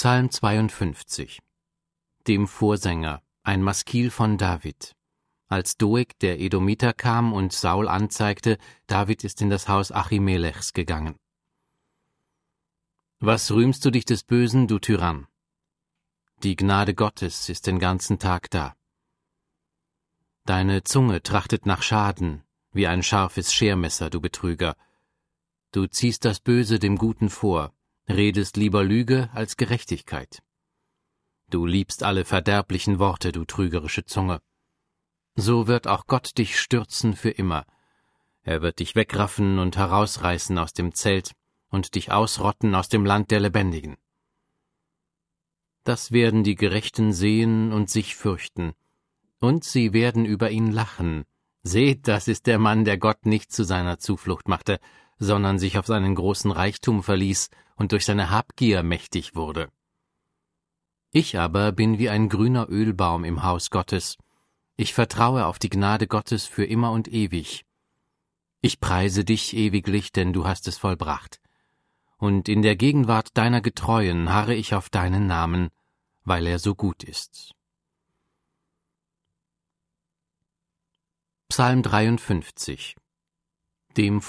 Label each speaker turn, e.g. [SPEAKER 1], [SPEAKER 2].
[SPEAKER 1] Psalm 52. Dem Vorsänger, ein Maskil von David. Als Doeg der Edomiter kam und Saul anzeigte, David ist in das Haus Achimelechs gegangen. Was rühmst du dich des Bösen, du Tyrann? Die Gnade Gottes ist den ganzen Tag da. Deine Zunge trachtet nach Schaden, wie ein scharfes Schermesser, du Betrüger. Du ziehst das Böse dem Guten vor, redest lieber Lüge als Gerechtigkeit. Du liebst alle verderblichen Worte, du trügerische Zunge. So wird auch Gott dich stürzen für immer. Er wird dich wegraffen und herausreißen aus dem Zelt und dich ausrotten aus dem Land der Lebendigen. Das werden die Gerechten sehen und sich fürchten, und sie werden über ihn lachen. Seht, das ist der Mann, der Gott nicht zu seiner Zuflucht machte, sondern sich auf seinen großen Reichtum verließ und durch seine Habgier mächtig wurde. Ich aber bin wie ein grüner Ölbaum im Haus Gottes. Ich vertraue auf die Gnade Gottes für immer und ewig. Ich preise dich ewiglich, denn du hast es vollbracht. Und in der Gegenwart deiner Getreuen harre ich auf deinen Namen, weil er so gut ist. Psalm 53. Dem